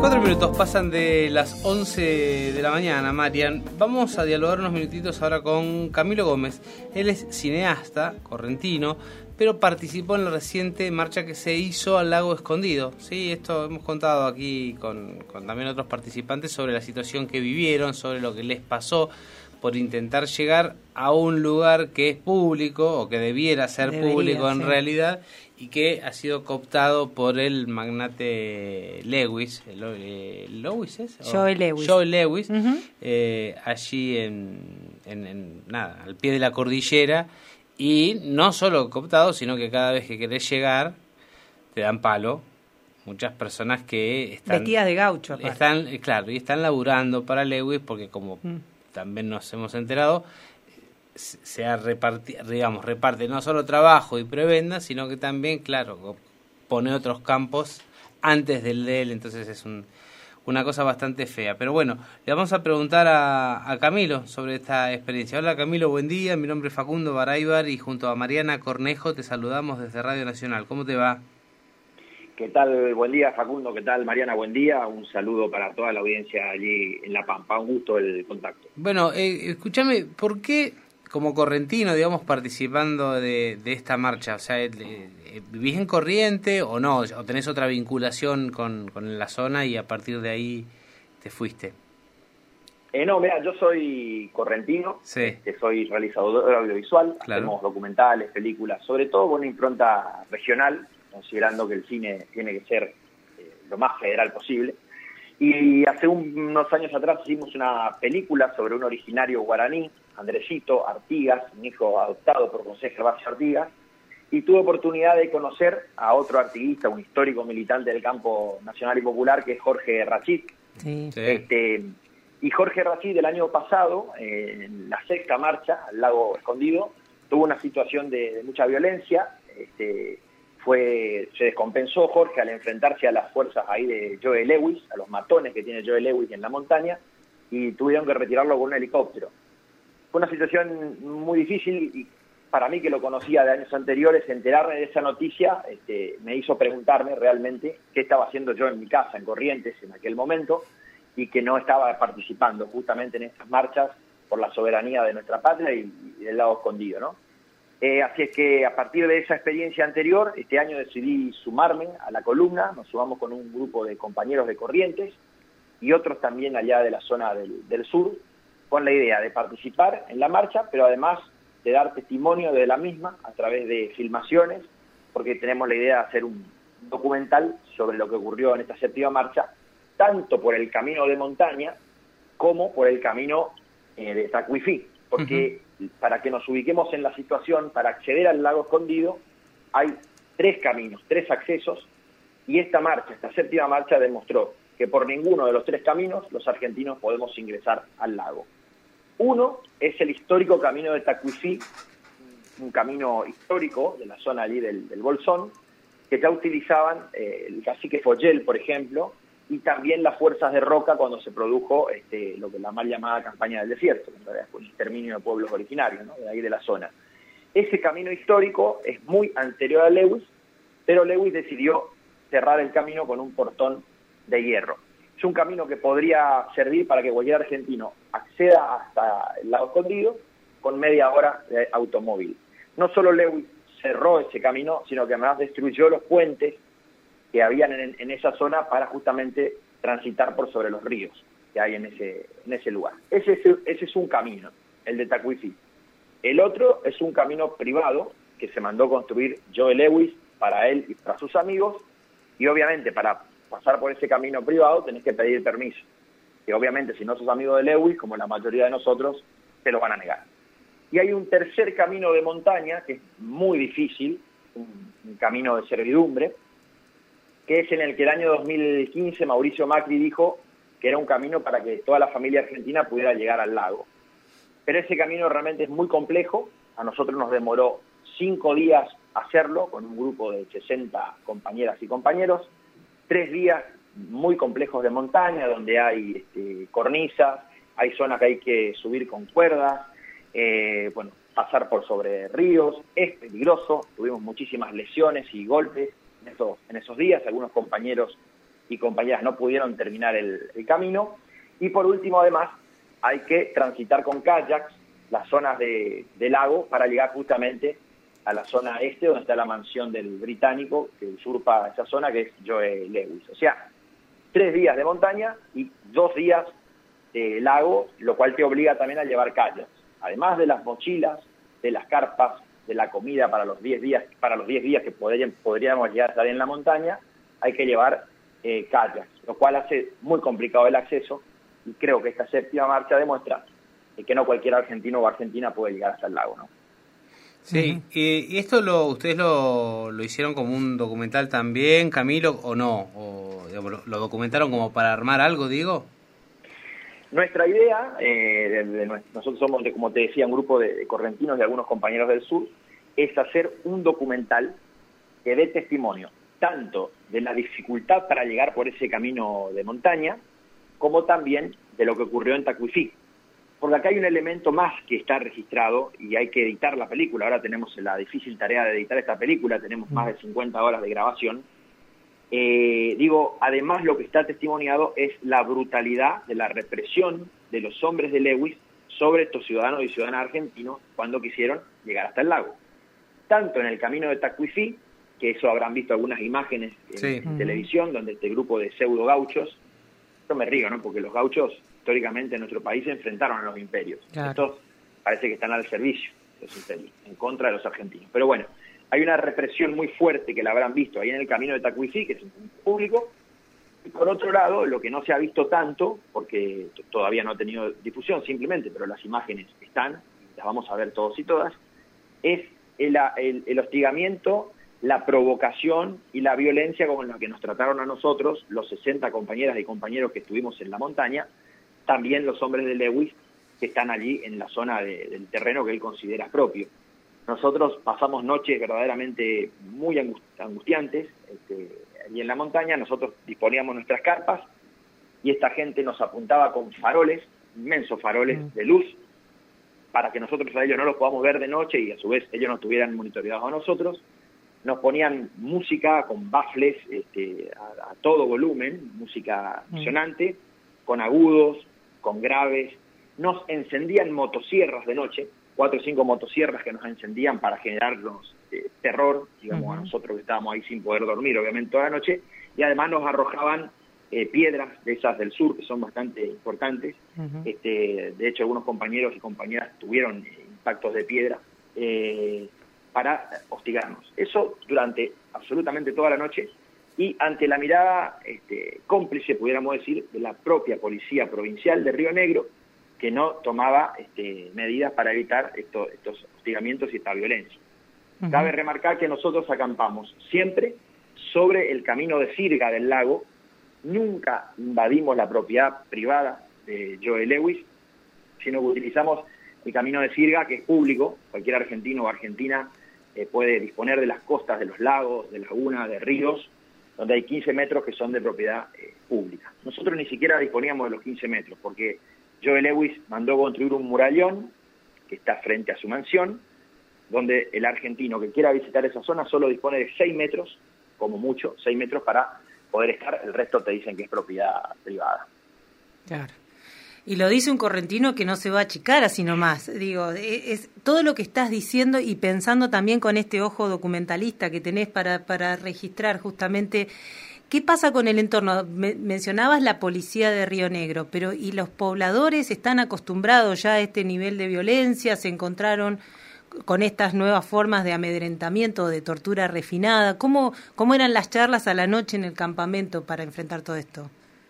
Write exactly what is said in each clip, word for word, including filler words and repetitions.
Cuatro minutos pasan de las once de la mañana, Marian. Vamos a dialogar unos minutitos ahora con Camilo Gómez. Él es cineasta, correntino, pero participó en la reciente marcha que se hizo al Lago Escondido. Sí, esto hemos contado aquí con, con también otros participantes sobre la situación que vivieron, sobre lo que les pasó por intentar llegar a un lugar que es público, o que debiera ser Debería, público en sí. realidad, y que ha sido cooptado por el magnate Lewis. Eh, ¿Lewis es? Joe Lewis. Joe Lewis, Uh-huh. eh, allí en, en, en, nada, al pie de la cordillera, y no solo cooptado, sino que cada vez que querés llegar, te dan palo. Muchas personas que están... Vestidas de gaucho. aparte. Están, eh, claro, y están laburando para Lewis, porque como... Mm. también nos hemos enterado, se ha repartido, digamos, reparte no solo trabajo y prebenda, sino que también, claro, pone otros campos antes del de él, entonces es un, una cosa bastante fea. Pero bueno, le vamos a preguntar a, a Camilo sobre esta experiencia. Hola Camilo, buen día, mi nombre es Facundo Baraybar y junto a Mariana Cornejo te saludamos desde Radio Nacional. ¿Cómo te va? ¿Qué tal? Buen día, Facundo. ¿Qué tal, Mariana? Buen día. Un saludo para toda la audiencia allí en La Pampa. Un gusto el contacto. Bueno, eh, escúchame, ¿por qué como correntino, digamos, participando de, de esta marcha? O sea, eh, eh, ¿vivís en Corriente o no? ¿O tenés otra vinculación con, con la zona y a partir de ahí te fuiste? Eh, no, mira, yo soy correntino, sí. este, soy realizador audiovisual, claro. Hacemos documentales, películas, sobre todo con una impronta regional, considerando que el cine tiene que ser eh, lo más federal posible. Y hace un, unos años atrás hicimos una película sobre un originario guaraní, Andresito Artigas, un hijo adoptado por José Gervasio Artigas, y tuve oportunidad de conocer a otro artiguista, un histórico militante del campo nacional y popular, que es Jorge Rachid. Sí. Sí. Este, y Jorge Rachid el año pasado, eh, en la sexta marcha al Lago Escondido, tuvo una situación de, de mucha violencia. Este, Fue, se descompensó Jorge al enfrentarse a las fuerzas ahí de Joe Lewis, a los matones que tiene Joe Lewis en la montaña, y tuvieron que retirarlo con un helicóptero. Fue una situación muy difícil y para mí, que lo conocía de años anteriores, enterarme de esa noticia este, me hizo preguntarme realmente qué estaba haciendo yo en mi casa, en Corrientes, en aquel momento, y que no estaba participando justamente en estas marchas por la soberanía de nuestra patria y, y del Lago Escondido, ¿no? Eh, así es que a partir de esa experiencia anterior, este año decidí sumarme a la columna. Nos sumamos con un grupo de compañeros de Corrientes y otros también allá de la zona del, del sur, con la idea de participar en la marcha, pero además de dar testimonio de la misma a través de filmaciones, porque tenemos la idea de hacer un documental sobre lo que ocurrió en esta séptima marcha, tanto por el camino de montaña como por el camino eh, de Tacuifí, porque... Uh-huh. Para que nos ubiquemos en la situación, para acceder al Lago Escondido hay tres caminos, tres accesos, y esta marcha, esta séptima marcha, demostró que por ninguno de los tres caminos los argentinos podemos ingresar al lago. Uno es el histórico camino de Tacuifí, un camino histórico de la zona allí del, del Bolsón, que ya utilizaban eh, el cacique Follel, por ejemplo, y también las fuerzas de Roca cuando se produjo este, lo que la mal llamada campaña del desierto, que en realidad fue un exterminio de pueblos originarios, ¿no?, de ahí de la zona. Ese camino histórico es muy anterior a Lewis, pero Lewis decidió cerrar el camino con un portón de hierro. Es un camino que podría servir para que cualquier argentino acceda hasta el Lago Escondido con media hora de automóvil. No solo Lewis cerró ese camino, sino que además destruyó los puentes que habían en, en esa zona para justamente transitar por sobre los ríos que hay en ese, en ese lugar. Ese, ese, ese es un camino, el de Tacuifí. El otro es un camino privado que se mandó construir Joe Lewis para él y para sus amigos, y obviamente para pasar por ese camino privado tenés que pedir permiso, que obviamente si no sos amigo de Lewis, como la mayoría de nosotros, te lo van a negar. Y hay un tercer camino de montaña que es muy difícil, un, un camino de servidumbre, que es en el que el año dos mil quince Mauricio Macri dijo que era un camino para que toda la familia argentina pudiera llegar al lago. Pero ese camino realmente es muy complejo. A nosotros nos demoró cinco días hacerlo, con un grupo de sesenta compañeras y compañeros, tres días muy complejos de montaña, donde hay este, cornisas, hay zonas que hay que subir con cuerdas, eh, bueno, pasar por sobre ríos, es peligroso, tuvimos muchísimas lesiones y golpes en esos, en esos días. Algunos compañeros y compañeras no pudieron terminar el, el camino. Y por último, además, hay que transitar con kayaks las zonas de, del lago para llegar justamente a la zona este, donde está la mansión del británico, que usurpa esa zona, que es Joe Lewis. O sea, tres días de montaña y dos días de lago, lo cual te obliga también a llevar kayaks. Además de las mochilas, de las carpas, de la comida para los diez días, para los diez días que podrían, podríamos llegar a estar en la montaña, hay que llevar eh, kayaks, lo cual hace muy complicado el acceso, y creo que esta séptima marcha demuestra eh, que no cualquier argentino o argentina puede llegar hasta el lago, ¿no? Sí, uh-huh. ¿Y esto lo ustedes lo, lo hicieron como un documental también, Camilo, o no? O digamos, lo, ¿lo documentaron como para armar algo, digo? Nuestra idea, eh, de, de, nosotros somos, de, como te decía, un grupo de, de correntinos y algunos compañeros del sur, es hacer un documental que dé testimonio tanto de la dificultad para llegar por ese camino de montaña, como también de lo que ocurrió en Tacuifí. Porque acá hay un elemento más que está registrado y hay que editar la película. Ahora tenemos la difícil tarea de editar esta película, tenemos más de cincuenta horas de grabación. Eh, digo, además lo que está testimoniado es la brutalidad de la represión de los hombres de Lewis sobre estos ciudadanos y ciudadanas argentinos cuando quisieron llegar hasta el lago. Tanto en el camino de Tacuifí, que eso habrán visto algunas imágenes en, sí. en uh-huh. televisión, donde este grupo de pseudo gauchos, yo me río, ¿no? Porque los gauchos históricamente en nuestro país se enfrentaron a los imperios. Claro. Estos parece que están al servicio de los imperios, en contra de los argentinos. Pero bueno, hay una represión muy fuerte que la habrán visto ahí en el camino de Tacuifí, que es un público. Y por otro lado, lo que no se ha visto tanto, porque t- todavía no ha tenido difusión simplemente, pero las imágenes están, las vamos a ver todos y todas, es el, el, el hostigamiento, la provocación y la violencia con la que nos trataron a nosotros, los sesenta compañeras y compañeros que estuvimos en la montaña, también los hombres de Lewis que están allí en la zona de, del terreno que él considera propio. Nosotros pasamos noches verdaderamente muy angustiantes este, allí en la montaña. Nosotros disponíamos nuestras carpas y esta gente nos apuntaba con faroles, inmensos faroles mm. de luz, para que nosotros a ellos no los podamos ver de noche y a su vez ellos nos tuvieran monitoreados a nosotros. Nos ponían música con baffles este, a, a todo volumen, música sonante, mm. con agudos, con graves. Nos encendían motosierras de noche, cuatro o cinco motosierras que nos encendían para generarnos eh, terror, digamos, uh-huh. a nosotros que estábamos ahí sin poder dormir, obviamente, toda la noche, y además nos arrojaban eh, piedras de esas del sur, que son bastante importantes. Uh-huh. Este, de hecho, algunos compañeros y compañeras tuvieron eh, impactos de piedra eh, para hostigarnos. Eso durante absolutamente toda la noche, y ante la mirada este, cómplice, pudiéramos decir, de la propia Policía Provincial de Río Negro, que no tomaba este, medidas para evitar esto, estos hostigamientos y esta violencia. Uh-huh. Cabe remarcar que nosotros acampamos siempre sobre el camino de sirga del lago, nunca invadimos la propiedad privada de Joe Lewis, sino que utilizamos el camino de sirga, que es público. Cualquier argentino o argentina eh, puede disponer de las costas de los lagos, de lagunas, de ríos, donde hay quince metros que son de propiedad eh, pública. Nosotros ni siquiera disponíamos de los quince metros, porque Joe Lewis mandó construir un murallón que está frente a su mansión, donde el argentino que quiera visitar esa zona solo dispone de seis metros, como mucho, seis metros para poder estar, el resto te dicen que es propiedad privada. Claro. Y lo dice un correntino que no se va a achicar así nomás. Digo, es todo lo que estás diciendo y pensando también con este ojo documentalista que tenés para, para registrar justamente qué pasa con el entorno. Me, mencionabas la policía de Río Negro, pero ¿y los pobladores están acostumbrados ya a este nivel de violencia? ¿Se encontraron con estas nuevas formas de amedrentamiento, de tortura refinada? ¿Cómo, cómo eran las charlas a la noche en el campamento para enfrentar todo esto?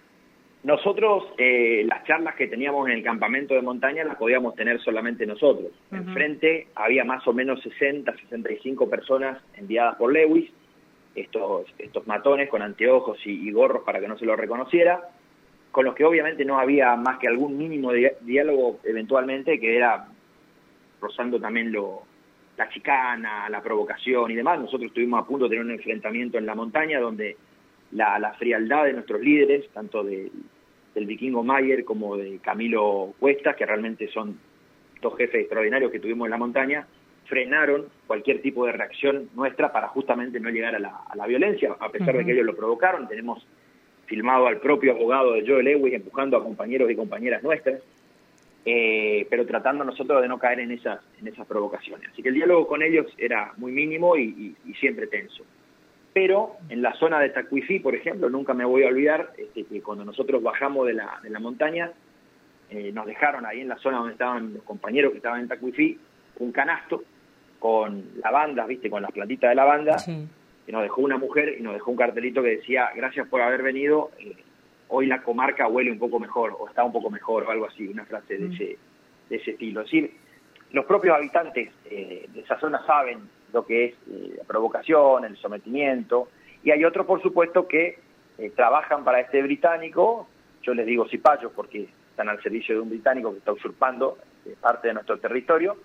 Nosotros, eh, las charlas que teníamos en el campamento de montaña las podíamos tener solamente nosotros. Uh-huh. Enfrente había más o menos sesenta, sesenta y cinco personas enviadas por Lewis, estos, estos matones con anteojos y, y gorros para que no se los reconociera, con los que obviamente no había más que algún mínimo de diálogo eventualmente, que era rozando también lo, la chicana, la provocación y demás. Nosotros estuvimos a punto de tener un enfrentamiento en la montaña donde la, la frialdad de nuestros líderes, tanto de, del vikingo Mayer como de Camilo Cuesta, que realmente son dos jefes extraordinarios que tuvimos en la montaña, frenaron cualquier tipo de reacción nuestra para justamente no llegar a la, a la violencia, a pesar uh-huh. de que ellos lo provocaron. Tenemos filmado al propio abogado de Joe Lewis empujando a compañeros y compañeras nuestras, eh, pero tratando nosotros de no caer en esas, en esas provocaciones. Así que el diálogo con ellos era muy mínimo y, y, y siempre tenso. Pero en la zona de Tacuifí, por ejemplo, nunca me voy a olvidar este, que cuando nosotros bajamos de la, de la montaña, eh, nos dejaron ahí en la zona donde estaban los compañeros que estaban en Tacuifí, un canasto con lavandas, viste, con las plantitas de lavanda, sí. Que nos dejó una mujer y nos dejó un cartelito que decía, gracias por haber venido, eh, hoy la comarca huele un poco mejor, o está un poco mejor, o algo así, una frase de, mm. ese, de ese estilo. Es decir, los propios habitantes eh, de esa zona saben lo que es eh, la provocación, el sometimiento, y hay otros, por supuesto, que eh, trabajan para este británico, yo les digo cipayos porque están al servicio de un británico que está usurpando eh, parte de nuestro territorio,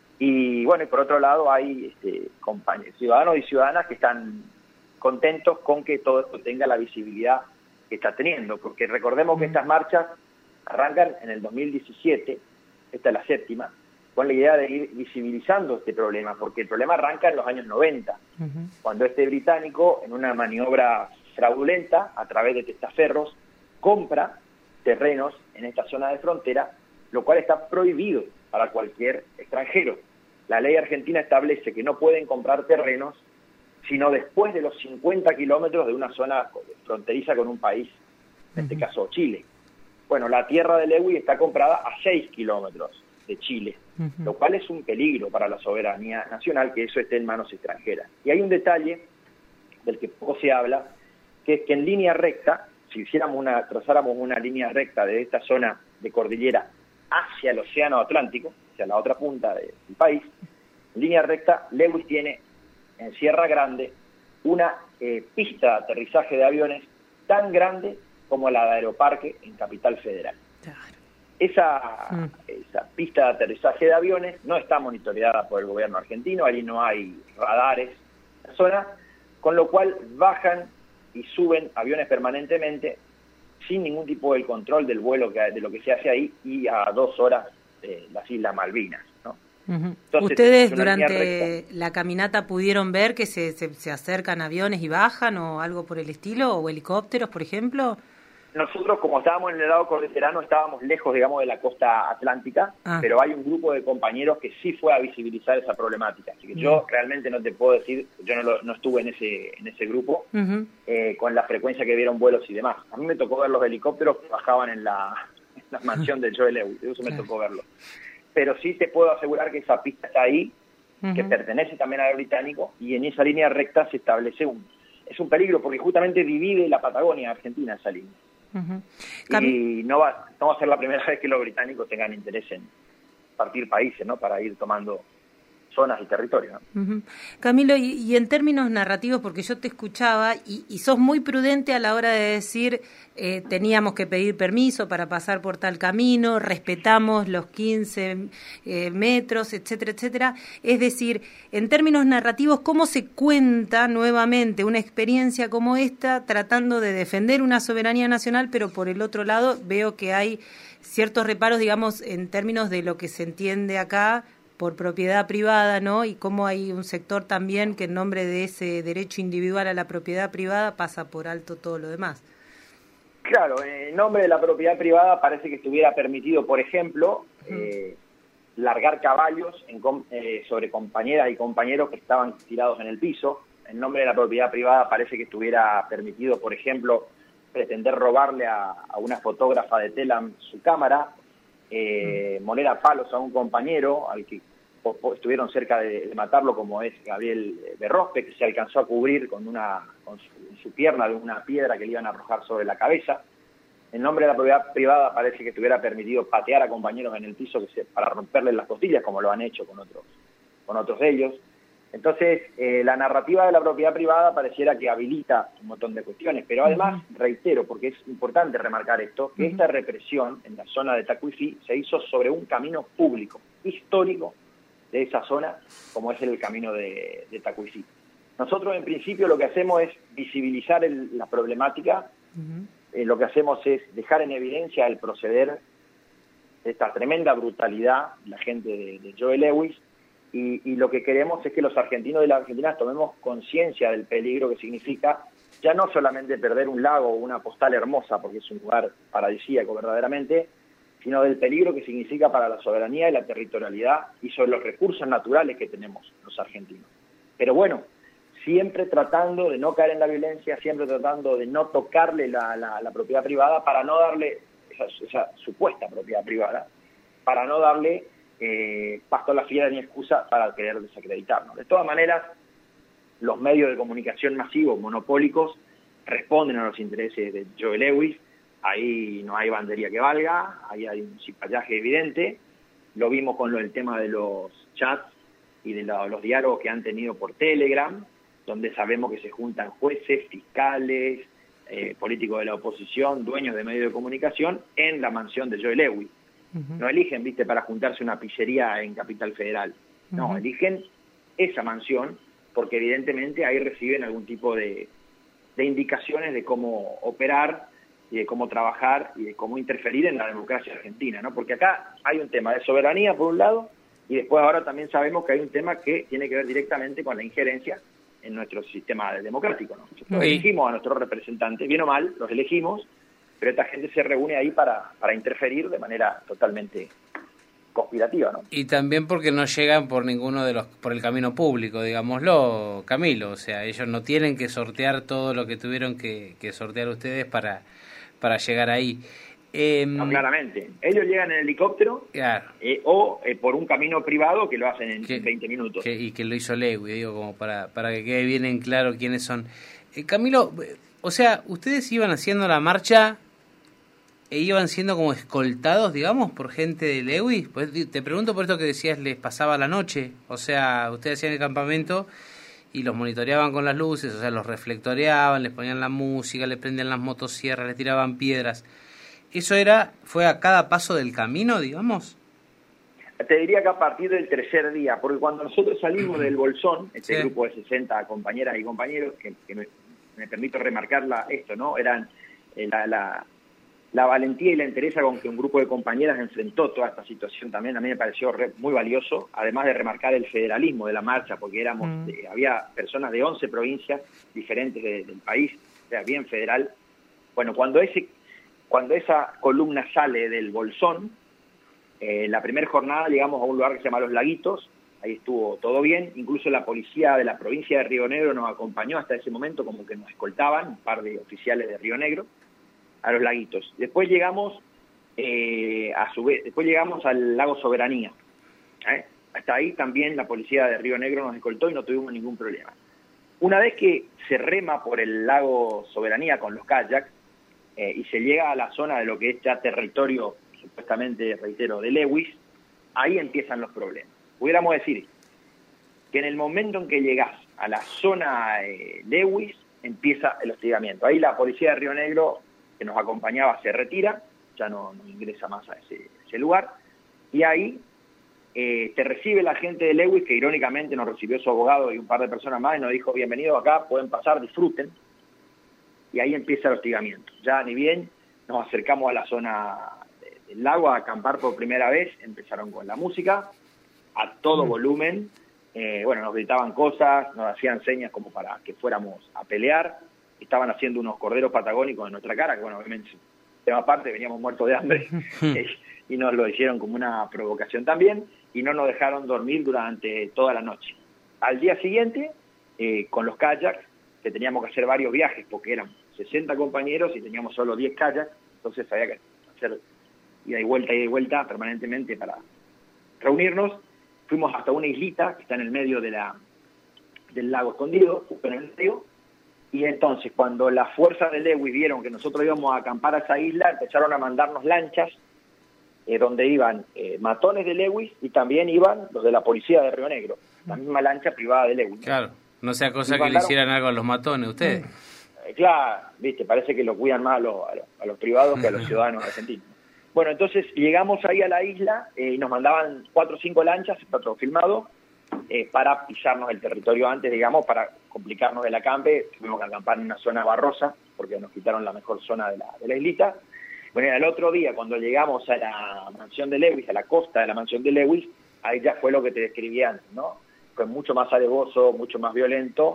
y bueno, y por otro lado hay este, compañeros, ciudadanos y ciudadanas que están contentos con que todo esto tenga la visibilidad que está teniendo, porque recordemos que estas marchas arrancan en el dos mil diecisiete, esta es la séptima, con la idea de ir visibilizando este problema, porque el problema arranca en los años noventa, uh-huh. cuando este británico, en una maniobra fraudulenta, a través de testaferros, compra terrenos en esta zona de frontera, lo cual está prohibido para cualquier extranjero. La ley argentina establece que no pueden comprar terrenos sino después de los cincuenta kilómetros de una zona fronteriza con un país, en este uh-huh. caso Chile. Bueno, la tierra de Lewis está comprada a seis kilómetros de Chile, uh-huh. lo cual es un peligro para la soberanía nacional que eso esté en manos extranjeras. Y hay un detalle del que poco se habla, que es que en línea recta, si hiciéramos una, trazáramos una línea recta de esta zona de cordillera hacia el océano Atlántico, hacia la otra punta de, del país, en línea recta, Lewis tiene en Sierra Grande una eh, pista de aterrizaje de aviones tan grande como la de Aeroparque en Capital Federal. Claro. Esa, mm. esa pista de aterrizaje de aviones no está monitoreada por el gobierno argentino, allí no hay radares en la zona, con lo cual bajan y suben aviones permanentemente sin ningún tipo de control del vuelo que, de lo que se hace ahí y a dos horas de las Islas Malvinas, ¿no? Uh-huh. Entonces, ¿ustedes durante la caminata pudieron ver que se, se, se acercan aviones y bajan o algo por el estilo, o helicópteros, por ejemplo? Nosotros, como estábamos en el lado cordillerano, estábamos lejos, digamos, de la costa atlántica, ah. pero hay un grupo de compañeros que sí fue a visibilizar esa problemática. Así que uh-huh. yo realmente no te puedo decir, yo no, lo, no estuve en ese en ese grupo, uh-huh. eh, con la frecuencia que vieron vuelos y demás. A mí me tocó ver los helicópteros que bajaban en la, en la mansión de Joe Lewis, eso me tocó verlo. Pero sí te puedo asegurar que esa pista está ahí, uh-huh. que pertenece también al británico, y en esa línea recta se establece un... Es un peligro porque justamente divide la Patagonia Argentina esa línea. Uh-huh. Y no va, no va a ser la primera vez que los británicos tengan interés en partir países, ¿no? Para ir tomando zonas y territorios, ¿no? Uh-huh. Camilo, y, y en términos narrativos, porque yo te escuchaba y, y sos muy prudente a la hora de decir eh, teníamos que pedir permiso para pasar por tal camino, respetamos los quince eh, metros, etcétera, etcétera. Es decir, en términos narrativos, ¿cómo se cuenta nuevamente una experiencia como esta tratando de defender una soberanía nacional, pero por el otro lado veo que hay ciertos reparos, digamos, en términos de lo que se entiende acá por propiedad privada, ¿no? Y cómo hay un sector también que en nombre de ese derecho individual a la propiedad privada pasa por alto todo lo demás. Claro, en nombre de la propiedad privada parece que estuviera permitido, por ejemplo, uh-huh. eh, largar caballos en, eh, sobre compañeras y compañeros que estaban tirados en el piso. En nombre de la propiedad privada parece que estuviera permitido, por ejemplo, pretender robarle a, a una fotógrafa de Telam su cámara, eh, moler a palos a un compañero al que po, po, estuvieron cerca de, de matarlo, como es Gabriel Berrospe, que se alcanzó a cubrir con una con su, su pierna de una piedra que le iban a arrojar sobre la cabeza. En nombre de la propiedad privada parece que estuviera permitido patear a compañeros en el piso que se, para romperles las costillas, como lo han hecho con otros con otros de ellos. Entonces, eh, la narrativa de la propiedad privada pareciera que habilita un montón de cuestiones, pero además, reitero, porque es importante remarcar esto, que esta represión en la zona de Tacuifí se hizo sobre un camino público, histórico, de esa zona, como es el camino de, de Tacuifí. Nosotros, en principio, lo que hacemos es visibilizar el, la problemática, uh-huh. eh, lo que hacemos es dejar en evidencia el proceder de esta tremenda brutalidad de la gente de, de Joe Lewis, Y, y lo que queremos es que los argentinos y las argentinas tomemos conciencia del peligro que significa ya no solamente perder un lago o una postal hermosa, porque es un lugar paradisíaco verdaderamente, sino del peligro que significa para la soberanía y la territorialidad y sobre los recursos naturales que tenemos los argentinos. Pero bueno, siempre tratando de no caer en la violencia, siempre tratando de no tocarle la, la, la propiedad privada para no darle, esa, esa supuesta propiedad privada, para no darle eh, pasto a la fiera ni excusa para querer desacreditarnos. De todas maneras, los medios de comunicación masivos, monopólicos, responden a los intereses de Joe Lewis. Ahí no hay bandería que valga, ahí hay un cipallaje evidente. Lo vimos con lo, el tema de los chats y de lo, los diálogos que han tenido por Telegram, donde sabemos que se juntan jueces, fiscales, eh, políticos de la oposición, dueños de medios de comunicación, en la mansión de Joe Lewis. Uh-huh. No eligen, viste, para juntarse una pizzería en Capital Federal. No, uh-huh. eligen esa mansión porque evidentemente ahí reciben algún tipo de, de indicaciones de cómo operar y de cómo trabajar y de cómo interferir en la democracia argentina, ¿no? Porque acá hay un tema de soberanía por un lado y después ahora también sabemos que hay un tema que tiene que ver directamente con la injerencia en nuestro sistema democrático, ¿no? Nosotros sí. elegimos a nuestros representantes, bien o mal, los elegimos, pero esta gente se reúne ahí para, para interferir de manera totalmente conspirativa, ¿no? Y también porque no llegan por ninguno de los, por el camino público, digámoslo, Camilo, o sea, ellos no tienen que sortear todo lo que tuvieron que, que sortear ustedes para, para llegar ahí. Eh, no, claramente. Ellos llegan en helicóptero claro. eh, o eh, por un camino privado que lo hacen en que, veinte minutos. Que, y que lo hizo Lewis, digo, como para, para que quede bien en claro quiénes son. Eh, Camilo, o sea, ustedes iban haciendo la marcha e iban siendo como escoltados, digamos, por gente de Lewis. Pues te pregunto por esto que decías, les pasaba la noche. O sea, ustedes hacían el campamento y los monitoreaban con las luces, o sea, los reflectoreaban, les ponían la música, les prendían las motosierras, les tiraban piedras. ¿Eso era, fue a cada paso del camino, digamos? Te diría que a partir del tercer día, porque cuando nosotros salimos del Bolsón, este sí. grupo de sesenta compañeras y compañeros, que, que me, me permito remarcarla esto, ¿no? Eran eh, la... la La valentía y la entereza con que un grupo de compañeras enfrentó toda esta situación también a mí me pareció re, muy valioso, además de remarcar el federalismo de la marcha, porque éramos mm. eh, había personas de once provincias diferentes de, del país, o sea, bien federal. Bueno, cuando ese cuando esa columna sale del Bolsón, eh, la primera jornada llegamos a un lugar que se llama Los Laguitos, ahí estuvo todo bien, incluso la policía de la provincia de Río Negro nos acompañó hasta ese momento, como que nos escoltaban, un par de oficiales de Río Negro, a Los Laguitos. Después llegamos eh, a su vez, después llegamos al lago Soberanía. ¿eh? Hasta ahí también la policía de Río Negro nos escoltó y no tuvimos ningún problema. Una vez que se rema por el lago Soberanía con los kayaks eh, y se llega a la zona de lo que es ya territorio, supuestamente, reitero, de Lewis, ahí empiezan los problemas. Pudiéramos decir que en el momento en que llegás a la zona eh, Lewis, empieza el hostigamiento. Ahí la policía de Río Negro que nos acompañaba se retira, ya no, no ingresa más a ese, ese lugar, y ahí eh, te recibe la gente de Lewis, que irónicamente nos recibió su abogado y un par de personas más, y nos dijo, bienvenidos acá, pueden pasar, disfruten, y ahí empieza el hostigamiento. Ya ni bien nos acercamos a la zona del lago a acampar por primera vez, empezaron con la música, a todo mm. volumen, eh, bueno, nos gritaban cosas, nos hacían señas como para que fuéramos a pelear, estaban haciendo unos corderos patagónicos en nuestra cara, que bueno, obviamente, tema aparte, veníamos muertos de hambre, eh, y nos lo hicieron como una provocación también, y no nos dejaron dormir durante toda la noche. Al día siguiente, eh, con los kayaks, que teníamos que hacer varios viajes, porque eran sesenta compañeros y teníamos solo diez kayaks, entonces había que hacer ida y vuelta, ida y vuelta permanentemente para reunirnos. Fuimos hasta una islita que está en el medio de la del lago Escondido, justo en el río. Y entonces, cuando las fuerzas de Lewis vieron que nosotros íbamos a acampar a esa isla, empezaron a mandarnos lanchas, eh, donde iban eh, matones de Lewis y también iban los de la policía de Río Negro, la misma lancha privada de Lewis. Claro, no sea cosa y que mandaron, le hicieran algo a los matones, ustedes. Eh, claro, viste, parece que lo cuidan más a los, a los, a los privados que a los ciudadanos argentinos. Bueno, entonces llegamos ahí a la isla eh, y nos mandaban cuatro o cinco lanchas, está todo filmado, Eh, para pisarnos el territorio antes, digamos, para complicarnos el acampe. Tuvimos que acampar en una zona barrosa, porque nos quitaron la mejor zona de la, de la islita. Bueno, el otro día, cuando llegamos a la mansión de Lewis, a la costa de la mansión de Lewis, ahí ya fue lo que te describí antes, ¿no? Fue mucho más alevoso, mucho más violento,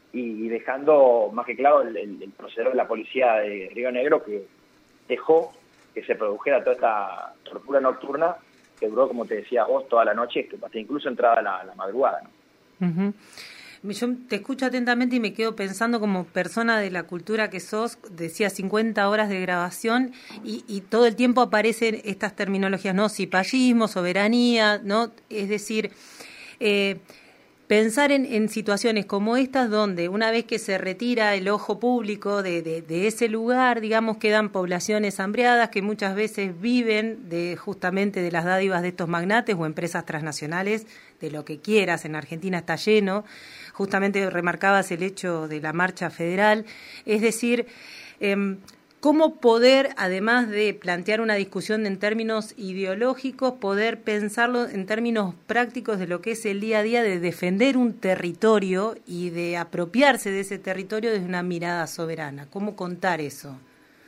y dejando más que claro el, el, el proceder de la policía de Río Negro, que dejó que se produjera toda esta tortura nocturna que duró, como te decía vos, toda la noche, hasta incluso entrada la, la madrugada, ¿no? Uh-huh. Yo te escucho atentamente y me quedo pensando, como persona de la cultura que sos, decía cincuenta horas de grabación y, y todo el tiempo aparecen estas terminologías, ¿no? Cipallismo, soberanía, ¿no? Es decir, eh, pensar en, en situaciones como estas donde una vez que se retira el ojo público de, de, de ese lugar, digamos, quedan poblaciones hambriadas que muchas veces viven de justamente de las dádivas de estos magnates o empresas transnacionales, de lo que quieras. En Argentina está lleno. Justamente remarcabas el hecho de la marcha federal. Es decir, eh, ¿cómo poder, además de plantear una discusión en términos ideológicos, poder pensarlo en términos prácticos de lo que es el día a día de defender un territorio y de apropiarse de ese territorio desde una mirada soberana? ¿Cómo contar eso?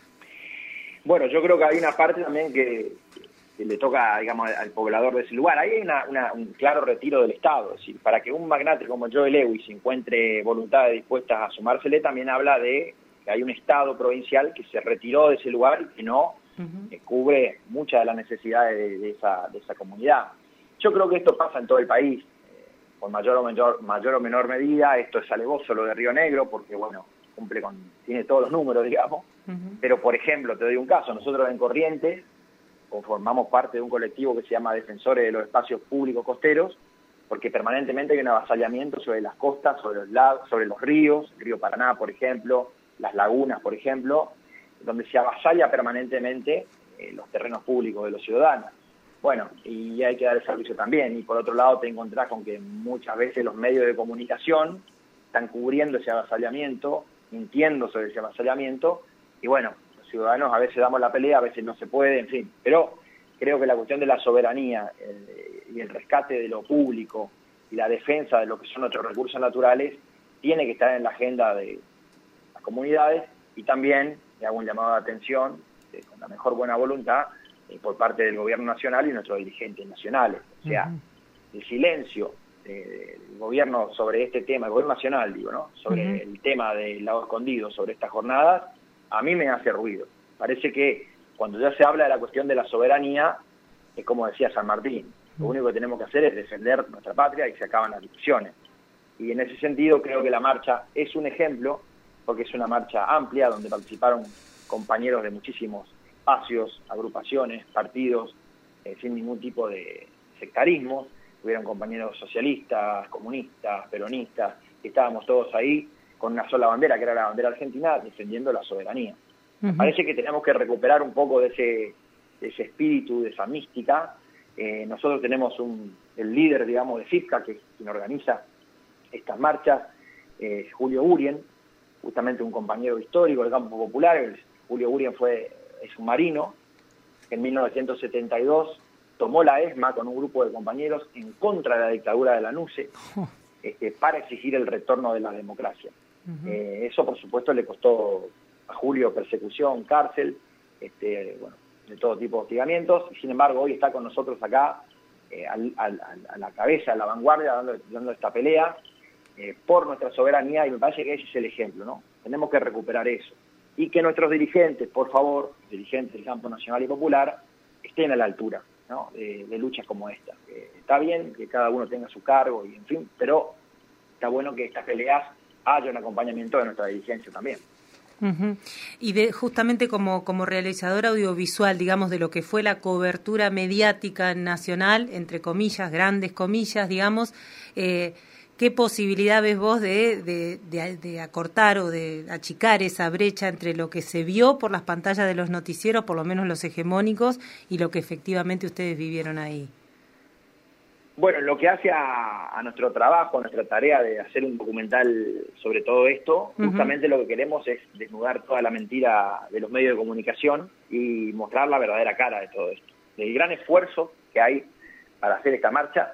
Bueno, yo creo que hay una parte también que, que le toca, digamos, al poblador de ese lugar. Ahí hay una, una, un claro retiro del Estado. Es decir, para que un magnate como Joe Lewis encuentre voluntades dispuestas a sumársele, también habla de que hay un Estado provincial que se retiró de ese lugar y que no uh-huh. eh, cubre muchas de las necesidades de, de, esa, de esa comunidad. Yo creo que esto pasa en todo el país, eh, con mayor o, menor, mayor o menor medida. Esto es alevoso lo de Río Negro, porque, bueno, cumple con, tiene todos los números, digamos. Uh-huh. Pero, por ejemplo, te doy un caso. Nosotros en Corrientes conformamos parte de un colectivo que se llama Defensores de los Espacios Públicos Costeros, porque permanentemente hay un avasallamiento sobre las costas, sobre los lagos, sobre los ríos, el río Paraná, por ejemplo, las lagunas, por ejemplo, donde se avasalla permanentemente eh, los terrenos públicos de los ciudadanos. Bueno, y hay que dar el servicio también. Y por otro lado te encontrás con que muchas veces los medios de comunicación están cubriendo ese avasallamiento, mintiendo sobre ese avasallamiento, y bueno, los ciudadanos a veces damos la pelea, a veces no se puede, en fin. Pero creo que la cuestión de la soberanía eh, y el rescate de lo público y la defensa de lo que son nuestros recursos naturales tiene que estar en la agenda de comunidades, y también le hago un llamado de atención eh, con la mejor buena voluntad eh, por parte del gobierno nacional y nuestros dirigentes nacionales. O sea, uh-huh. el silencio eh, del gobierno sobre este tema, el gobierno nacional, digo, ¿no? Sobre uh-huh. el tema del lago escondido, sobre estas jornadas, a mí me hace ruido. Parece que cuando ya se habla de la cuestión de la soberanía, es como decía San Martín, uh-huh. lo único que tenemos que hacer es defender nuestra patria y se acaban las discusiones. Y en ese sentido creo que la marcha es un ejemplo, porque es una marcha amplia donde participaron compañeros de muchísimos espacios, agrupaciones, partidos, eh, sin ningún tipo de sectarismo. Hubieron compañeros socialistas, comunistas, peronistas, que estábamos todos ahí con una sola bandera, que era la bandera argentina, defendiendo la soberanía. Uh-huh. Parece que tenemos que recuperar un poco de ese, de ese espíritu, de esa mística. Eh, nosotros tenemos un, el líder, digamos, de FIPCA, que es quien organiza estas marchas, eh, Julio Urien, justamente un compañero histórico del campo popular. El Julio Urien fue, es un marino, que en mil novecientos setenta y dos tomó la ESMA con un grupo de compañeros en contra de la dictadura de la NUCE, este, para exigir el retorno de la democracia. Uh-huh. Eh, eso, por supuesto, le costó a Julio persecución, cárcel, este, bueno, de todo tipo de hostigamientos, y sin embargo hoy está con nosotros acá, eh, al, al, a la cabeza, a la vanguardia, dando, dando esta pelea, Eh, por nuestra soberanía, y me parece que ese es el ejemplo, ¿no? Tenemos que recuperar eso. Y que nuestros dirigentes, por favor, dirigentes del campo nacional y popular, estén a la altura, ¿no? de, de luchas como esta. Eh, está bien que cada uno tenga su cargo, y en fin, pero está bueno que estas peleas haya un acompañamiento de nuestra dirigencia también. Uh-huh. Y de, justamente como, como realizador audiovisual, digamos, de lo que fue la cobertura mediática nacional, entre comillas, grandes comillas, digamos, eh, ¿qué posibilidad ves vos de, de, de, de acortar o de achicar esa brecha entre lo que se vio por las pantallas de los noticieros, por lo menos los hegemónicos, y lo que efectivamente ustedes vivieron ahí? Bueno, en lo que hace a, a nuestro trabajo, a nuestra tarea de hacer un documental sobre todo esto, uh-huh. justamente lo que queremos es desnudar toda la mentira de los medios de comunicación y mostrar la verdadera cara de todo esto. Del gran esfuerzo que hay para hacer esta marcha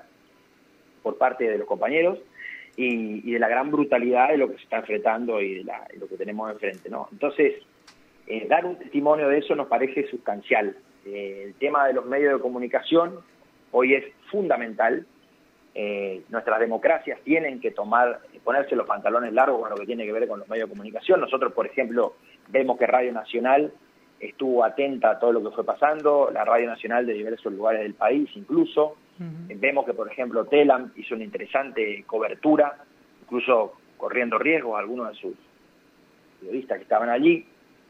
por parte de los compañeros, Y, y de la gran brutalidad de lo que se está enfrentando y de, la, de lo que tenemos enfrente, ¿no? Entonces, eh, dar un testimonio de eso nos parece sustancial. Eh, el tema de los medios de comunicación hoy es fundamental Eh, nuestras democracias tienen que tomar, ponerse los pantalones largos con lo que tiene que ver con los medios de comunicación. Nosotros, por ejemplo, vemos que Radio Nacional estuvo atenta a todo lo que fue pasando, la Radio Nacional de diversos lugares del país incluso. Uh-huh. Eh, vemos que, por ejemplo, Telam hizo una interesante cobertura, incluso corriendo riesgos a algunos de sus periodistas que estaban allí.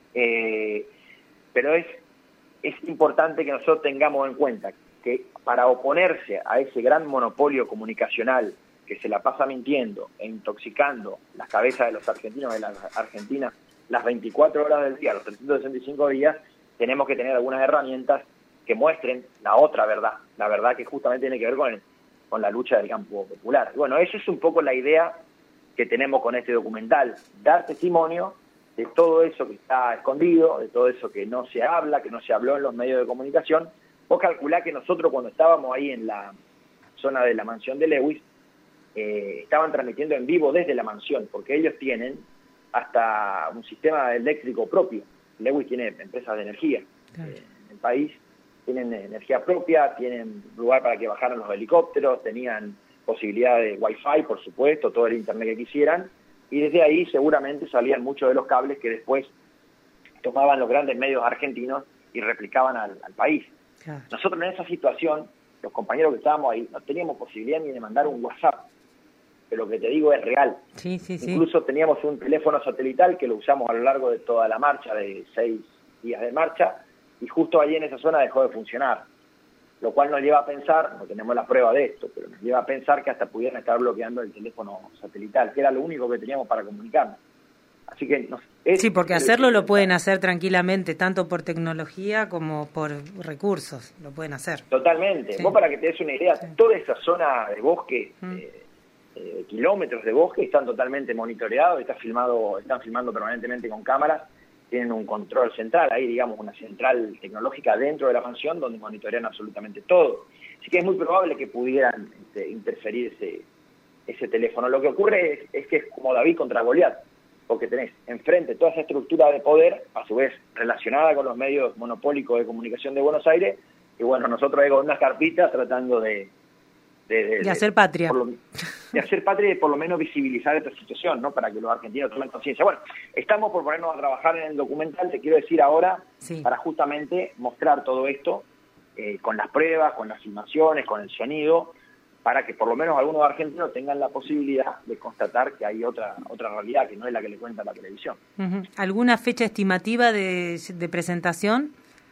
Eh, pero es, es importante que nosotros tengamos en cuenta que para oponerse a ese gran monopolio comunicacional que se la pasa mintiendo e intoxicando las cabezas de los argentinos y de las argentinas las veinticuatro horas del día, los trescientos sesenta y cinco días, tenemos que tener algunas herramientas que muestren la otra verdad, la verdad que justamente tiene que ver con, el, con la lucha del campo popular. Bueno, eso es un poco la idea que tenemos con este documental, dar testimonio de todo eso que está escondido, de todo eso que no se habla, que no se habló en los medios de comunicación. Vos calculá que nosotros cuando estábamos ahí en la zona de la mansión de Lewis, eh, estaban transmitiendo en vivo desde la mansión, porque ellos tienen hasta un sistema eléctrico propio. Lewis tiene empresas de energía claro. eh, en el país, tienen energía propia, tienen lugar para que bajaran los helicópteros, tenían posibilidad de wifi, por supuesto, todo el internet que quisieran, y desde ahí seguramente salían muchos de los cables que después tomaban los grandes medios argentinos y replicaban al, al país. Claro. Nosotros en esa situación, los compañeros que estábamos ahí, no teníamos posibilidad ni de mandar un WhatsApp, pero lo que te digo es real. Sí, sí, sí. Incluso teníamos un teléfono satelital que lo usamos a lo largo de toda la marcha, de seis días de marcha, y justo allí en esa zona dejó de funcionar, lo cual nos lleva a pensar, no tenemos la prueba de esto, pero nos lleva a pensar que hasta pudieran estar bloqueando el teléfono satelital, que era lo único que teníamos para comunicarnos. Así que nos, es, sí, porque hacerlo lo pueden hacer tranquilamente, tanto por tecnología como por recursos, lo pueden hacer. Totalmente. Sí. Vos, para que te des una idea, sí. Toda esa zona de bosque, mm. eh, eh, kilómetros de bosque, están totalmente monitoreados, está filmado, están filmando permanentemente con cámaras, tienen un control central, ahí digamos una central tecnológica dentro de la mansión donde monitorean absolutamente todo. Así que es muy probable que pudieran este, interferir ese, ese teléfono. Lo que ocurre es, es que es como David contra Goliat, porque tenés enfrente toda esa estructura de poder, a su vez relacionada con los medios monopólicos de comunicación de Buenos Aires, y bueno, nosotros ahí con unas carpitas tratando de... De, de, de hacer patria. Lo, de hacer patria y por lo menos visibilizar esta situación, ¿no? Para que los argentinos tomen conciencia. Bueno, estamos por ponernos a trabajar en el documental, te quiero decir ahora, sí. Para justamente mostrar todo esto, eh, con las pruebas, con las filmaciones, con el sonido, para que por lo menos algunos argentinos tengan la posibilidad de constatar que hay otra otra realidad, que no es la que le cuenta la televisión. Uh-huh. ¿Alguna fecha estimativa de, de presentación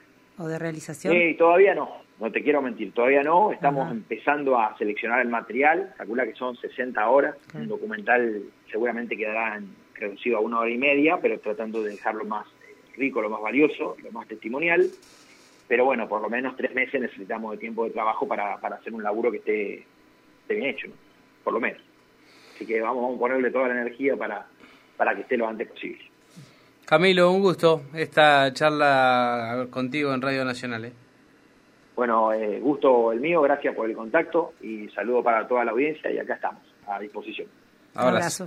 o de realización? Sí, todavía no. No te quiero mentir, todavía no, estamos uh-huh. empezando a seleccionar el material, calcula que son sesenta horas, uh-huh. Un documental seguramente quedará en, reducido a una hora y media, pero tratando de dejarlo más rico, lo más valioso, lo más testimonial, pero bueno, por lo menos tres meses necesitamos de tiempo de trabajo para, para hacer un laburo que esté, esté bien hecho, ¿no? Por lo menos. Así que vamos a ponerle toda la energía para, para que esté lo antes posible. Camilo, un gusto esta charla contigo en Radio Nacional, ¿eh? Bueno, eh, gusto el mío, gracias por el contacto y saludo para toda la audiencia y acá estamos, a disposición. Un abrazo.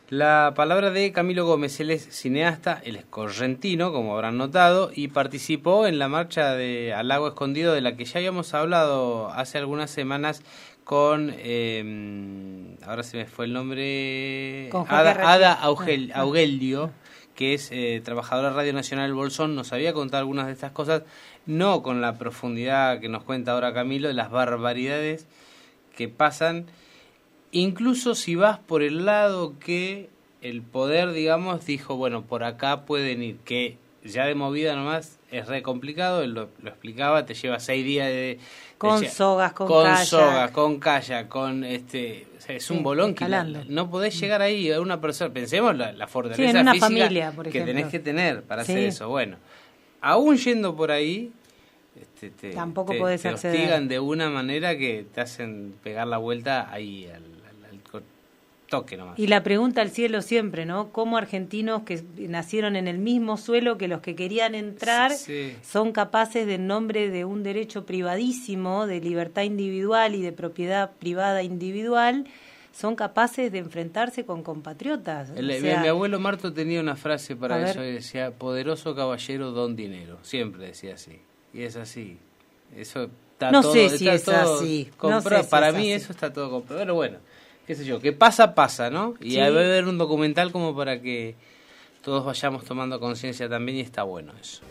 La palabra de Camilo Gómez, él es cineasta, él es correntino, como habrán notado, y participó en la marcha de al Lago Escondido, de la que ya habíamos hablado hace algunas semanas con, eh, ahora se me fue el nombre, Ada, Ada Augel, Augelio, que es eh, trabajadora de Radio Nacional Bolsón, nos había contado algunas de estas cosas, no con la profundidad que nos cuenta ahora Camilo, de las barbaridades que pasan, incluso si vas por el lado que el poder, digamos, dijo, bueno, por acá pueden ir, que ya de movida nomás es re complicado, él lo, lo explicaba, te lleva seis días de... Con de, sogas, con Con kayak. sogas, con kayak, con este... O sea, es un sí, bolón que no, no podés llegar ahí a una persona, pensemos la, la fortaleza sí, en una física familia, por que ejemplo. tenés que tener para sí. hacer eso. Bueno, aún yendo por ahí, este, te, tampoco te, podés te acceder. hostigan de una manera que te hacen pegar la vuelta ahí al, al, al toque nomás. Y la pregunta al cielo siempre, ¿no? ¿Cómo argentinos que nacieron en el mismo suelo que los que querían entrar sí, sí. son capaces, de, en nombre de un derecho privadísimo, de libertad individual y de propiedad privada individual, son capaces de enfrentarse con compatriotas? El, o sea, mi, mi abuelo Marto tenía una frase para eso, ver. decía, poderoso caballero don dinero, siempre decía así, y es así, eso está no todo, sé si es todo así. Comprado. No sé si Para es mí así. eso está todo comprado. Pero bueno, qué sé yo, que pasa, pasa, ¿no? Y Sí. hay que ver un documental como para que todos vayamos tomando conciencia también y está bueno eso.